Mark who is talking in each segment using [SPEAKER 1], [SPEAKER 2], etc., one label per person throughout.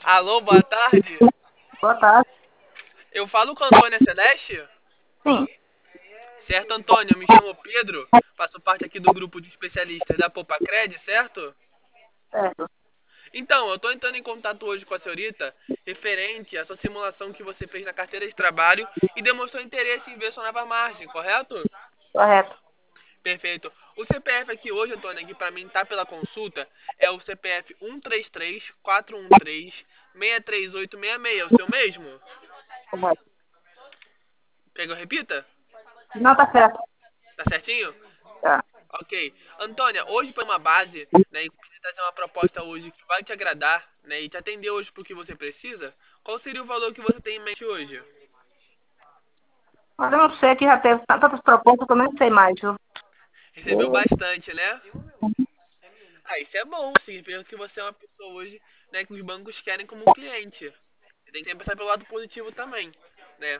[SPEAKER 1] Alô, boa tarde.
[SPEAKER 2] Boa tarde.
[SPEAKER 1] Eu falo com a Antônia Celeste?
[SPEAKER 2] Sim,
[SPEAKER 1] Certo, Antônia, eu me chamo Pedro, faço parte aqui do grupo de especialistas da Popacred, certo?
[SPEAKER 2] certo.
[SPEAKER 1] Então, eu estou entrando em contato hoje com a senhorita referente à sua simulação que você fez na carteira de trabalho e demonstrou interesse em ver sua nova margem, correto?
[SPEAKER 2] Correto.
[SPEAKER 1] Perfeito. O CPF aqui hoje, Antônia, que para mim tá pela consulta, é o CPF 133-413-63866, é o seu mesmo?
[SPEAKER 2] Correto.
[SPEAKER 1] Quer que eu repita?
[SPEAKER 2] Não, tá certo.
[SPEAKER 1] Tá certinho?
[SPEAKER 2] Tá.
[SPEAKER 1] Ok. Antônia, hoje foi uma base, né, e queria trazer uma proposta hoje que vai te agradar, né, e te atender hoje pro que você precisa. Qual seria o valor que você tem em mente hoje?
[SPEAKER 2] Mas eu não sei que já teve tantas propostas que eu nem sei mais, viu?
[SPEAKER 1] Recebeu bastante, né? Ah, isso é bom, significa que você é uma pessoa hoje, né, que os bancos querem como um cliente. Você tem que sempre pensar pelo lado positivo também, né?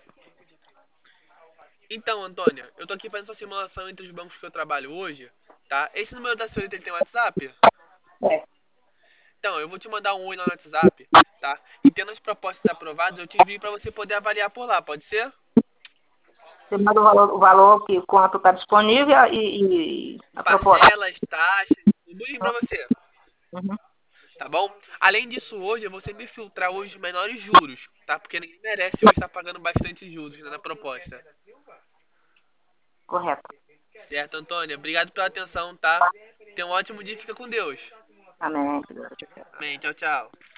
[SPEAKER 1] Então, Antônia, eu tô aqui fazendo essa simulação entre os bancos que eu trabalho hoje, tá? Esse número da senhorita ele tem WhatsApp?
[SPEAKER 2] É.
[SPEAKER 1] Então, eu vou te mandar um oi lá no WhatsApp, tá? E tendo as propostas aprovadas, eu te envio para você poder avaliar por lá, pode ser?
[SPEAKER 2] Você manda o valor que quanto está disponível e a proposta.
[SPEAKER 1] Parcelas, taxas, tudo bonitinho para você,
[SPEAKER 2] Uhum.
[SPEAKER 1] tá bom? Além disso, hoje eu vou sempre filtrar os menores juros, tá? Porque ninguém merece hoje estar pagando bastante juros, né, na proposta.
[SPEAKER 2] Correto.
[SPEAKER 1] Certo, Antônia? Obrigado pela atenção, tá? Tenha um ótimo dia e fica com Deus.
[SPEAKER 2] Amém.
[SPEAKER 1] Amém. Tchau, tchau.